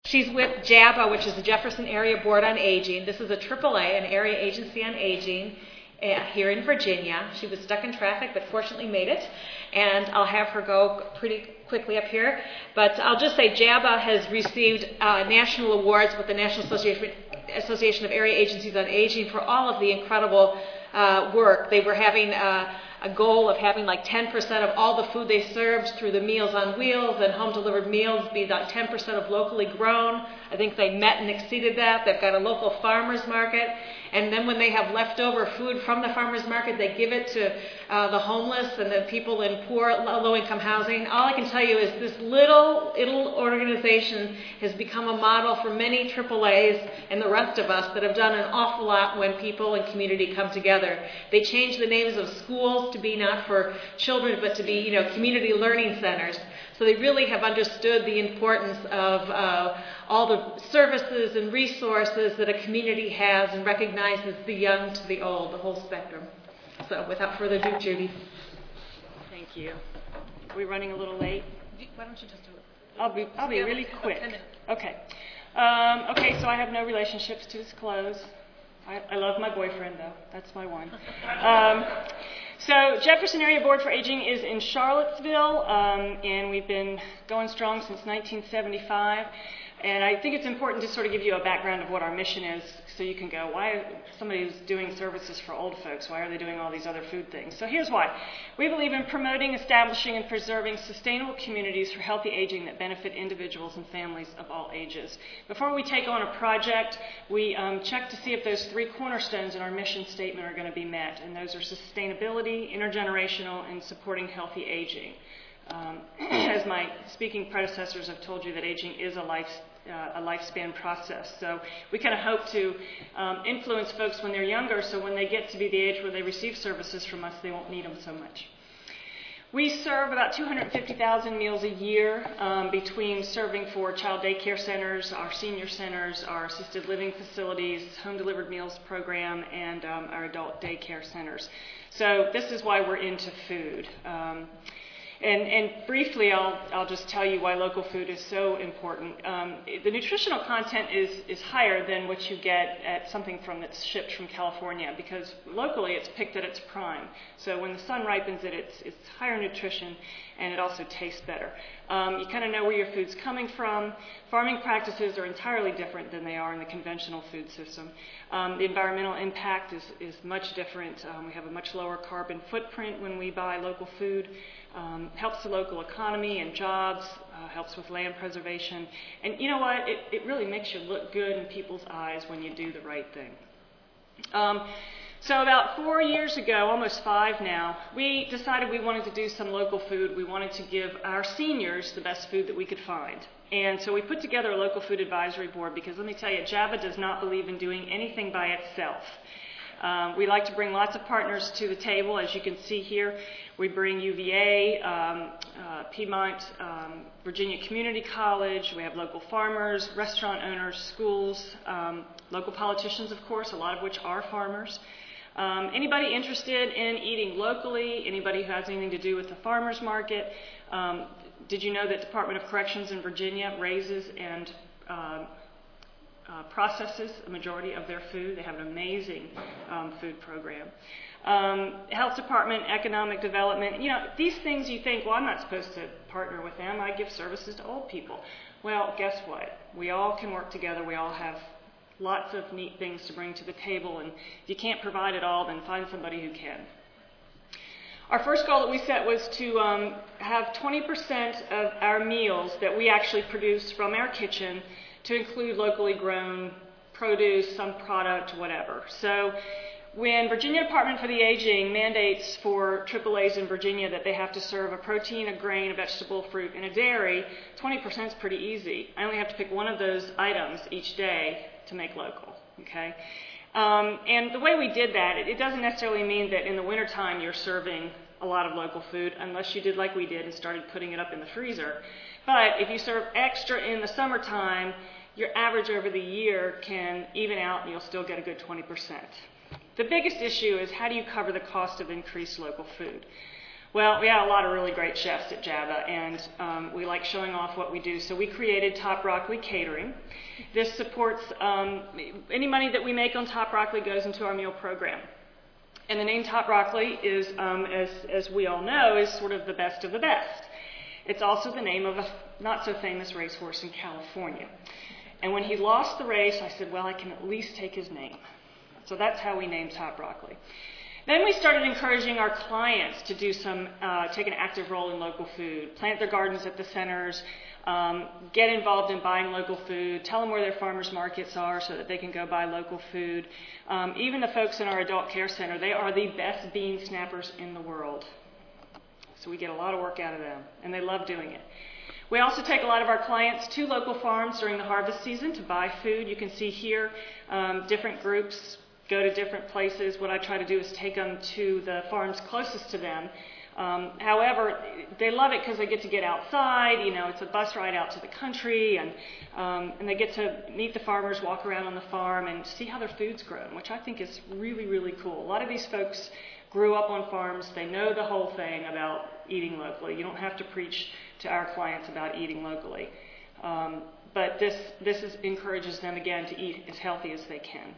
She's with JABA, which is the Jefferson Area Board on Aging. This is a AAA, an Area Agency on Aging here in Virginia. She was stuck in traffic, but fortunately made it. And I'll have her go pretty quickly up here. But I'll just say JABA has received national awards with the National Association of Area Agencies on Aging for all of the incredible work. They were having a goal of having like 10% of all the food they served through the Meals on Wheels and home-delivered meals be about 10% of locally grown. I think they met and exceeded that. They've got a local farmers market. And then when they have leftover food from the farmers market, they give it to the homeless and the people in poor, low-income housing. All I can tell you is this little organization has become a model for many AAAs and the rest of us that have done an awful lot when people and community come together. They changed the names of schools to be not for children, but to be, community learning centers. So they really have understood the importance of all the services and resources that a community has and recognizes the young to the old, the whole spectrum. So without further ado, Judy. Thank you. Are we running a little late? Why don't you just do it? I'll be really quick. Okay. Okay, so I have no relationships to disclose. I love my boyfriend, though. That's my one. So Jefferson Area Board for Aging is in Charlottesville, and we've been going strong since 1975. And I think it's important to sort of give you a background of what our mission is, so you can go, why somebody who's doing services for old folks, why are they doing all these other food things? So here's why. We believe in promoting, establishing, and preserving sustainable communities for healthy aging that benefit individuals and families of all ages. Before we take on a project, we check to see if those three cornerstones in our mission statement are going to be met, and those are sustainability, intergenerational, and supporting healthy aging. As my speaking predecessors have told you, that aging is a lifespan process. So we kind of hope to influence folks when they're younger, so when they get to be the age where they receive services from us, they won't need them so much. We serve about 250,000 meals a year between serving for child daycare centers, our senior centers, our assisted living facilities, home-delivered meals program, and our adult daycare centers. So this is why we're into food. And briefly, I'll just tell you why local food is so important. The nutritional content is higher than what you get at something that's shipped from California, because locally it's picked at its prime. So when the sun ripens it, it's higher nutrition, and it also tastes better. You kind of know where your food's coming from. Farming practices are entirely different than they are in the conventional food system. The environmental impact is much different. We have a much lower carbon footprint when we buy local food. Helps the local economy and jobs, helps with land preservation. And you know what? It really makes you look good in people's eyes when you do the right thing. So about 4 years ago, almost 5 now, we decided we wanted to do some local food. We wanted to give our seniors the best food that we could find. And so we put together a local food advisory board, because let me tell you, JABA does not believe in doing anything by itself. We like to bring lots of partners to the table. As you can see here, we bring UVA, Piedmont, Virginia Community College. We have local farmers, restaurant owners, schools, local politicians, of course, a lot of which are farmers. Anybody interested in eating locally, anybody who has anything to do with the farmers market. Did you know that Department of Corrections in Virginia raises and processes a majority of their food? They have an amazing food program. Health department, economic development. These things you think, well, I'm not supposed to partner with them. I give services to old people. Well, guess what? We all can work together. We all have lots of neat things to bring to the table. And if you can't provide it all, then find somebody who can. Our first goal that we set was to have 20% of our meals that we actually produce from our kitchen to include locally grown produce, some product, whatever. So when Virginia Department for the Aging mandates for AAAs in Virginia that they have to serve a protein, a grain, a vegetable, fruit, and a dairy, 20% is pretty easy. I only have to pick one of those items each day to make local, okay? And the way we did that, it doesn't necessarily mean that in the wintertime you're serving a lot of local food, unless you did like we did and started putting it up in the freezer. But if you serve extra in the summertime, your average over the year can even out and you'll still get a good 20%. The biggest issue is, how do you cover the cost of increased local food? Well, we have a lot of really great chefs at JABA, and we like showing off what we do. So we created Top Broccoli Catering. This supports any money that we make on Top Broccoli goes into our meal program. And the name Top Broccoli is, as we all know, is sort of the best of the best. It's also the name of a not-so-famous racehorse in California. And when he lost the race, I said, well, I can at least take his name. So that's how we named Top Broccoli. Then we started encouraging our clients to do take an active role in local food, plant their gardens at the centers, get involved in buying local food, tell them where their farmers markets are so that they can go buy local food. Even the folks in our adult care center, they are the best bean snappers in the world. So we get a lot of work out of them, and they love doing it. We also take a lot of our clients to local farms during the harvest season to buy food. You can see here different groups go to different places. What I try to do is take them to the farms closest to them. However, they love it because they get to get outside. You know, it's a bus ride out to the country, and they get to meet the farmers, walk around on the farm, and see how their food's grown, which I think is really, really cool. A lot of these folks grew up on farms. They know the whole thing about eating locally. You don't have to preach to our clients about eating locally. But this encourages them, again, to eat as healthy as they can.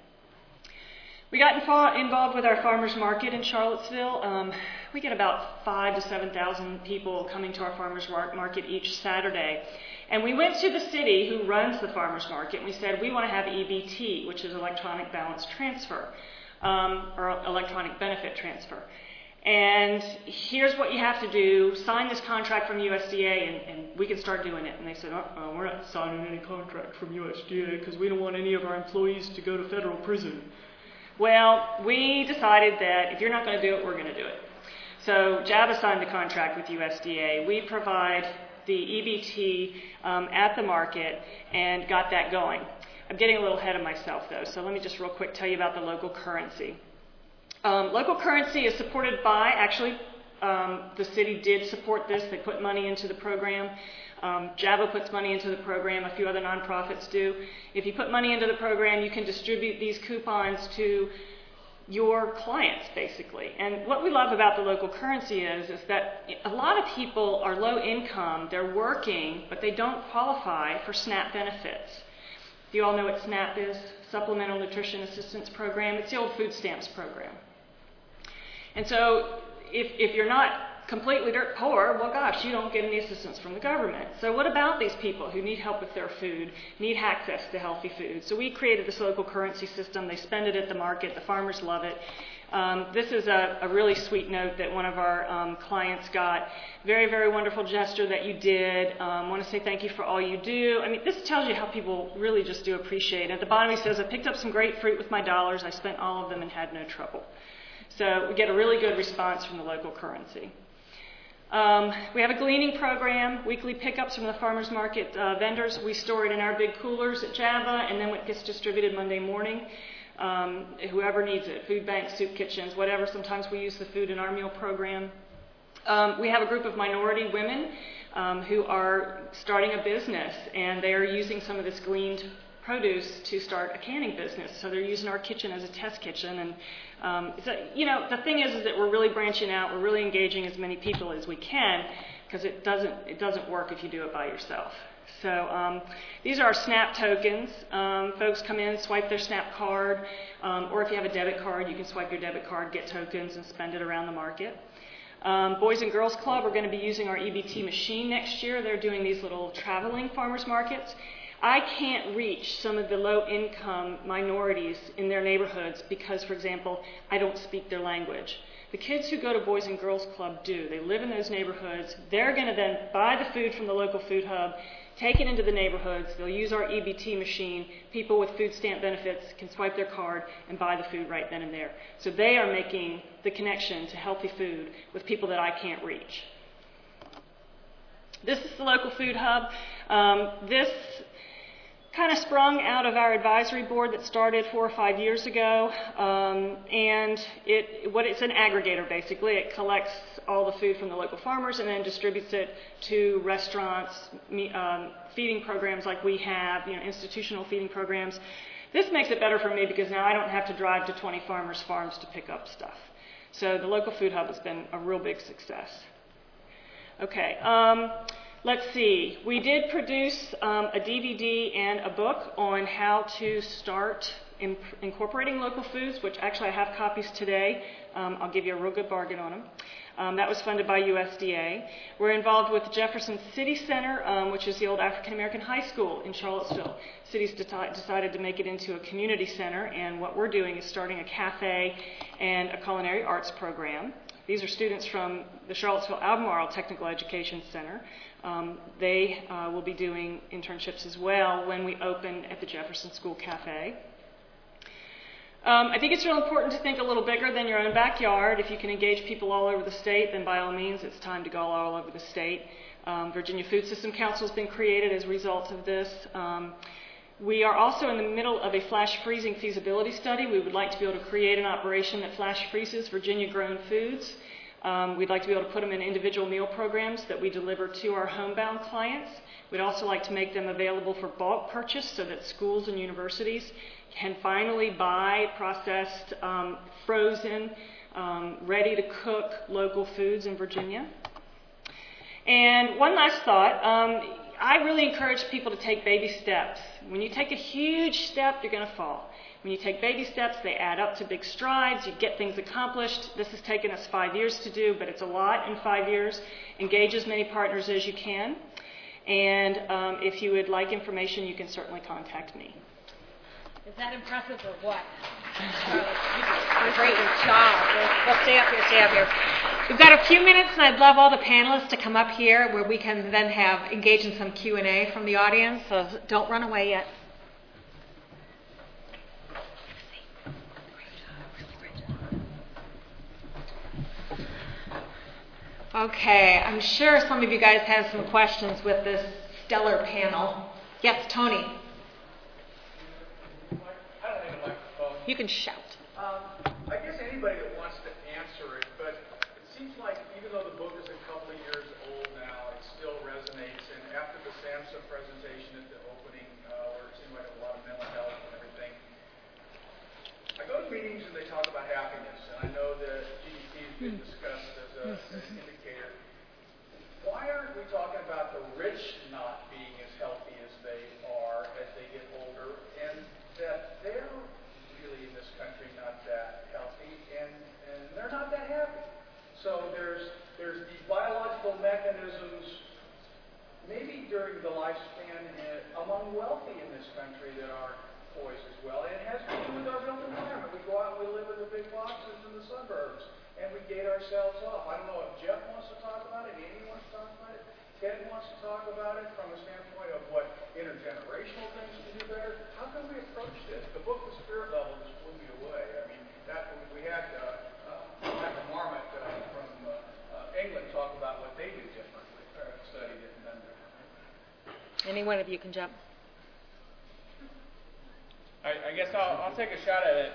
We got involved with our farmers market in Charlottesville. We get about 5,000 to 7,000 people coming to our farmers market each Saturday. And we went to the city who runs the farmers market, and we said, we want to have EBT, which is electronic balance transfer, or electronic benefit transfer. And here's what you have to do. Sign this contract from USDA, and we can start doing it. And they said, we're not signing any contract from USDA because we don't want any of our employees to go to federal prison. Well, we decided that if you're not going to do it, we're going to do it. So JABA signed the contract with USDA. We provide the EBT at the market and got that going. I'm getting a little ahead of myself, though, so let me just real quick tell you about the local currency. Local currency is supported by, actually, the city did support this. They put money into the program. JABA puts money into the program. A few other nonprofits do. If you put money into the program, you can distribute these coupons to your clients, basically. And what we love about the local currency is that a lot of people are low income. They're working, but they don't qualify for SNAP benefits. Do you all know what SNAP is? Supplemental Nutrition Assistance Program. It's the old food stamps program. And so if you're not completely dirt poor, well, gosh, you don't get any assistance from the government. So what about these people who need help with their food, need access to healthy food? So we created this local currency system. They spend it at the market. The farmers love it. This is a really sweet note that one of our clients got. Very, very wonderful gesture that you did. Want to say thank you for all you do. I mean, this tells you how people really just do appreciate it. At the bottom he says, I picked up some grapefruit with my dollars. I spent all of them and had no trouble. So we get a really good response from the local currency. We have a gleaning program, weekly pickups from the farmers market vendors. We store it in our big coolers at JABA, and then it gets distributed Monday morning. Whoever needs it, food banks, soup kitchens, whatever. Sometimes we use the food in our meal program. We have a group of minority women who are starting a business, and they are using some of this gleaned produce to start a canning business. So they're using our kitchen as a test kitchen. And so, you know, the thing is that we're really branching out. We're really engaging as many people as we can, because it doesn't work if you do it by yourself. So these are our SNAP tokens. Folks come in, swipe their SNAP card, or if you have a debit card, you can swipe your debit card, get tokens, and spend it around the market. Boys and Girls Club are going to be using our EBT machine next year. They're doing these little traveling farmers markets. I can't reach some of the low-income minorities in their neighborhoods because, for example, I don't speak their language. The kids who go to Boys and Girls Club do. They live in those neighborhoods. They're going to then buy the food from the local food hub, take it into the neighborhoods. They'll use our EBT machine. People with food stamp benefits can swipe their card and buy the food right then and there. So they are making the connection to healthy food with people that I can't reach. This is the local food hub. This kind of sprung out of our advisory board that started 4 or 5 years ago, and it's an aggregator basically. It collects all the food from the local farmers and then distributes it to restaurants, feeding programs like we have, institutional feeding programs. This makes it better for me because now I don't have to drive to 20 farmers' farms to pick up stuff. So the local food hub has been a real big success. Okay. Let's see. We did produce a DVD and a book on how to start incorporating local foods, which actually I have copies today. I'll give you a real good bargain on them. That was funded by USDA. We're involved with Jefferson City Center, which is the old African American high school in Charlottesville. City's decided to make it into a community center, and what we're doing is starting a cafe and a culinary arts program. These are students from the Charlottesville Albemarle Technical Education Center. They will be doing internships as well when we open at the Jefferson School Cafe. I think it's real important to think a little bigger than your own backyard. If you can engage people all over the state, then by all means, it's time to go all over the state. Virginia Food System Council has been created as a result of this. We are also in the middle of a flash freezing feasibility study. We would like to be able to create an operation that flash freezes Virginia-grown foods. We'd like to be able to put them in individual meal programs that we deliver to our homebound clients. We'd also like to make them available for bulk purchase so that schools and universities can finally buy processed, frozen, ready-to-cook local foods in Virginia. And one last thought. I really encourage people to take baby steps. When you take a huge step, you're going to fall. When you take baby steps, they add up to big strides. You get things accomplished. This has taken us 5 years to do, but it's a lot in 5 years. Engage as many partners as you can. And if you would like information, you can certainly contact me. Is that impressive or what? Great job. Well, stay up here. We've got a few minutes, and I'd love all the panelists to come up here where we can then engage in some Q&A from the audience, so don't run away yet. Okay, I'm sure some of you guys have some questions with this stellar panel. Yes, Tony. You can shout. I guess anybody that wants to answer it, but it seems like even though the book is a couple of years old now, it still resonates. And after the SAMHSA presentation at the opening, where it seemed like a lot of mental health and everything, I go to meetings and they talk about happiness. And I know that GDP has been discussed as an indicator. Why aren't we talking about the rich not being as healthy as they are as they get older, and that they're in this country not that healthy, and they're not that happy. So there's these biological mechanisms, maybe during the lifespan among wealthy in this country that are poised as well. And it has to do with our built environment. We go out and we live in the big boxes in the suburbs, and we gate ourselves off. I don't know if Jeff wants to talk about it, Amy wants to talk about it, Ted wants to talk about it from a standpoint of what intergenerational things to do better. How can we approach this? The book, The Spirit Level, just blew me away. I mean, we had Michael Marmot from England talk about what they do differently, or studied it and done differently. Any one of you can jump. I guess I'll take a shot at it.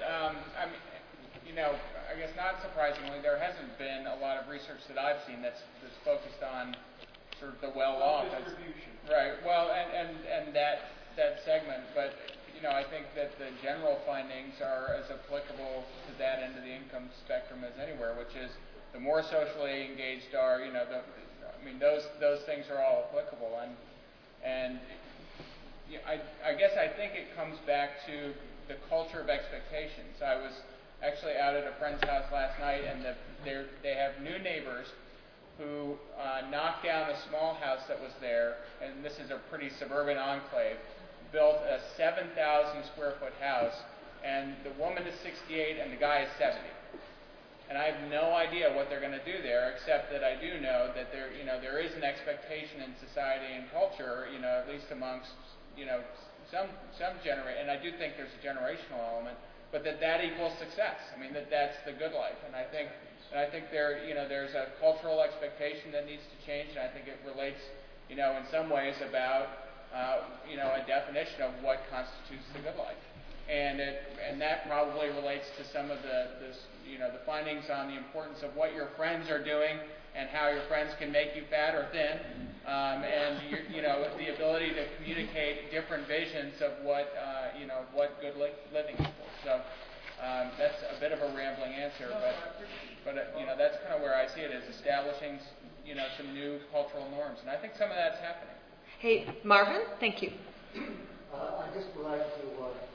I guess not surprisingly, there hasn't been a lot of research that I've seen that's focused on sort of the well-off. Distribution. Right. Well, and that segment, but I think that the general findings are as applicable to that end of the income spectrum as anywhere, which is the more socially engaged are, those things are all applicable, and I guess I think it comes back to the culture of expectations. I was actually out at a friend's house last night, and they have new neighbors who knocked down a small house that was there, and this is a pretty suburban enclave, built a 7,000 square foot house, and the woman is 68 and the guy is 70. And I have no idea what they're going to do there, except that I do know that there is an expectation in society and culture, at least amongst, some generation, and I do think there's a generational element, but that equals success. I mean, that's the good life. And I think there's a cultural expectation that needs to change, and I think it relates, in some ways about, a definition of what constitutes the good life. And that probably relates to some of the findings on the importance of what your friends are doing and how your friends can make you fat or thin, and the ability to communicate different visions of what good living is for. So That's a bit of a rambling answer, but that's kind of where I see it, is establishing some new cultural norms, and I think some of that's happening. Hey, Marvin, thank you. I just would like to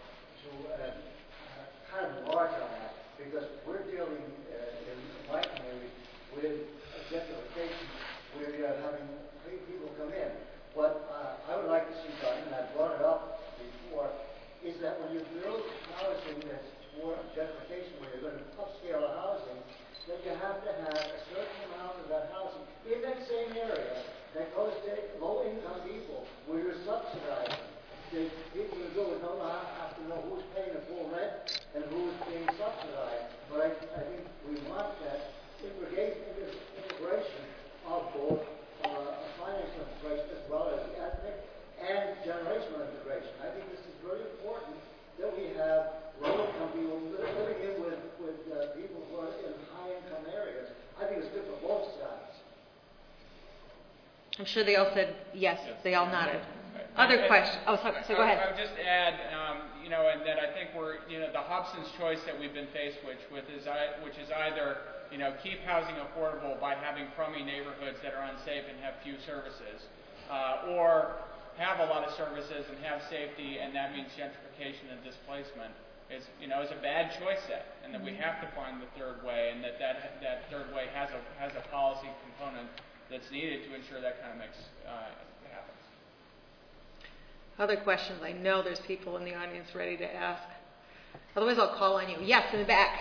kind of enlarge on that, because we're dealing in my community with gentrification, where we are having people come in. What I would like to see done, and I brought it up before, is that when you build housing that's for gentrification, where you're going to upscale the housing, that you have to have a certain amount of that housing in that same area that goes to low-income people, where you're subsidizing. The people who do it don't have to know who's paying the full rent and who's being subsidized. But I think we want that integration of both financial integration as well as ethnic and generational integration. I think this is very important that we have low-income people living in with people who are in high-income areas. I think it's good for both sides. I'm sure they all said yes. They all nodded. Other questions? Oh, so go ahead. I would just add, and that I think we're, the Hobson's choice that we've been faced with is either, keep housing affordable by having crummy neighborhoods that are unsafe and have few services, or have a lot of services and have safety, and that means gentrification and displacement. Is a bad choice set, and that we have to find the third way, and that third way has a policy component that's needed to ensure that kind of mix happens. Other questions? I know there's people in the audience ready to ask. Otherwise, I'll call on you. Yes, in the back.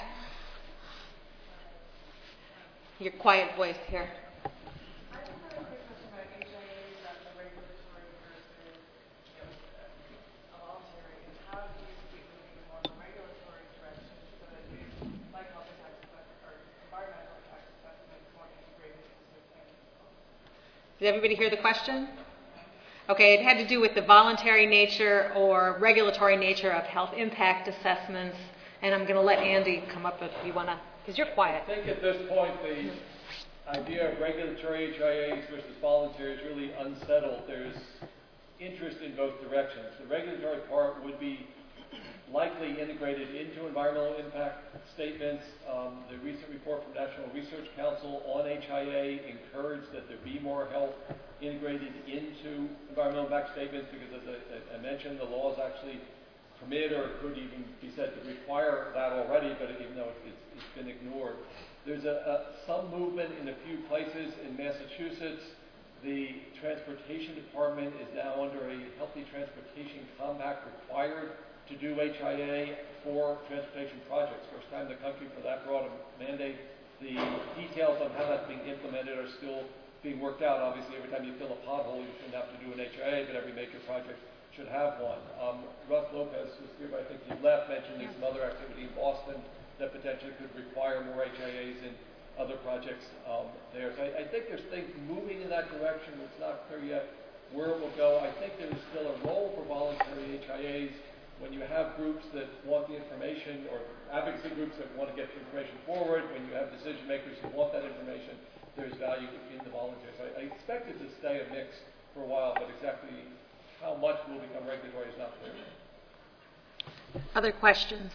Your quiet voice here. I just have a quick question about HIAs and the regulatory versus a voluntary, and how do you keep moving in more of a regulatory direction so that you, like health impact assessment or environmental impact assessment, is more integrated into the planning? Did everybody hear the question? Okay, it had to do with the voluntary nature or regulatory nature of health impact assessments, and I'm going to let Andy come up if you want to, because you're quiet. I think at this point the idea of regulatory HIAs versus voluntary is really unsettled. There's interest in both directions. The regulatory part would be likely integrated into environmental impact statements. The recent report from National Research Council on HIA encouraged that there be more health integrated into environmental impact statements, because as I mentioned, the laws actually permit, or could even be said to require that already, but even though it's been ignored. There's some movement in a few places. In Massachusetts, the Transportation Department is now under a Healthy Transportation Compact required to do HIA for transportation projects. First time in the country for that broad a mandate. The details on how that's being implemented are still being worked out. Obviously, every time you fill a pothole, you shouldn't have to do an HIA, but every major project should have one. Russ Lopez was here, but I think he left, mentioning some other activity in Boston that potentially could require more HIAs in other projects there. So I think there's things moving in that direction. It's not clear yet where it will go. I think there's still a role for voluntary HIAs when you have groups that want the information, or advocacy groups that want to get the information forward. When you have decision makers who want that information, there's value in the volunteers. I expect it to stay a mix for a while, but exactly how much will become regulatory is not clear. Other questions?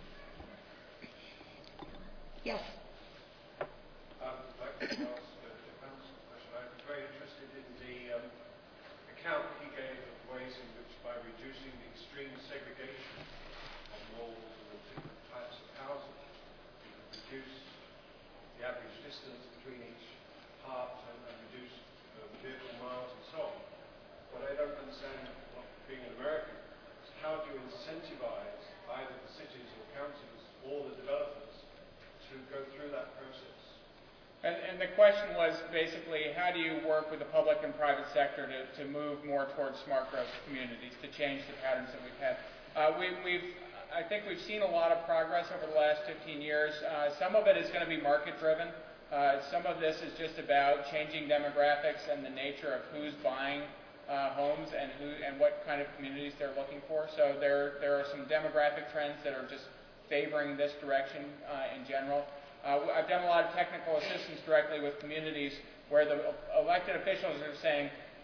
Yes. I'd like to ask Defense a question. I'm very interested in the account he gave of ways in which, by reducing the extreme segregation of malls and the different types of housing, you can reduce the average distance between each part and reduce vehicle miles and so on. What I don't understand, being an American, is how do you incentivize either the cities or counties or the developers to go through that process? And the question was basically, how do you work with the public and private sector to move more towards smart growth communities, to change the patterns that we've had? I think we've seen a lot of progress over the last 15 years. Some of it is going to be market-driven. Some of this is just about changing demographics and the nature of who's buying homes and what kind of communities they're looking for. So there are some demographic trends that are just favoring this direction in general. I've done a lot of technical assistance directly with communities where the elected officials are saying,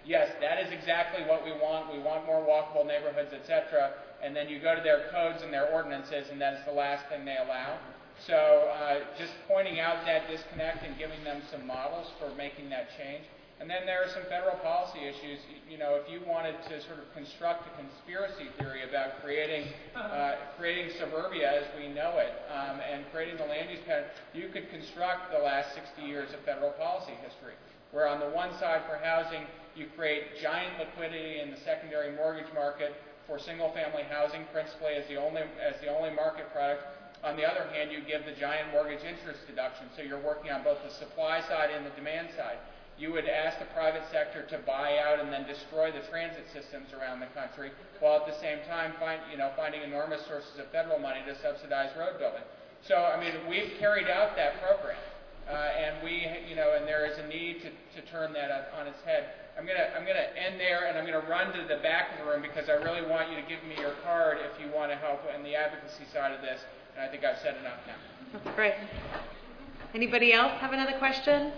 yes, that is exactly what we want. We want more walkable neighborhoods, etc. And then you go to their codes and their ordinances, and that's the last thing they allow. So just pointing out that disconnect and giving them some models for making that change. And then there are some federal policy issues. You know, if you wanted to sort of construct a conspiracy theory about creating suburbia as we know it, and creating the land use pattern, you could construct the last 60 years of federal policy history, where on the one side for housing, you create giant liquidity in the secondary mortgage market for single-family housing, principally as the only market product. On the other hand, you give the giant mortgage interest deduction, so you're working on both the supply side and the demand side. You would ask the private sector to buy out and then destroy the transit systems around the country, while at the same time finding enormous sources of federal money to subsidize road building. So, I mean, we've carried out that program, and and there is a need to turn that on its head. I'm gonna end there, and I'm gonna run to the back of the room because I really want you to give me your card if you want to help in the advocacy side of this. And I think I've said enough now. That's great. Anybody else have another question?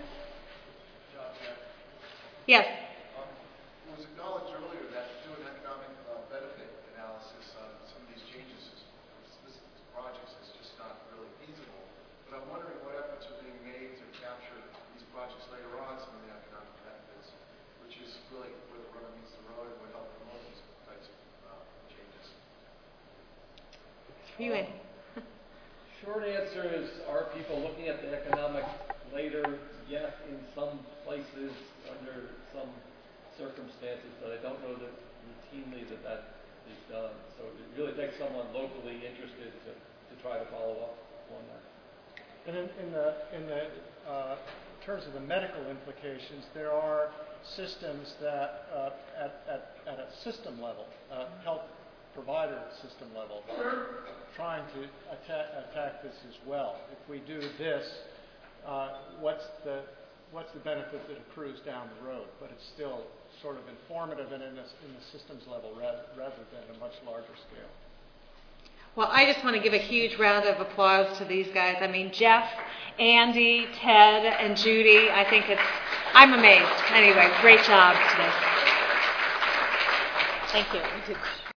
Yes. It was acknowledged earlier that to do an economic benefit analysis on some of these changes for specific projects is just not really feasible. But I'm wondering what efforts are being made to capture these projects later on, some of the economic benefits, which is really where the rubber meets the road and would help promote these types of changes. You in? Short answer is, are people looking at the economic later? Yes, in some places, under some circumstances, but I don't know that routinely that is done. So it really takes someone locally interested to try to follow up on that. And in terms of the medical implications, there are systems that at a system level, health provider system level, trying to attack this as well. If we do this, what's the benefit that accrues down the road? But it's still sort of informative and in the systems level rather than a much larger scale. Well, I just want to give a huge round of applause to these guys. I mean, Jeff, Andy, Ted, and Judy. I'm amazed. Anyway, great job today. Thank you.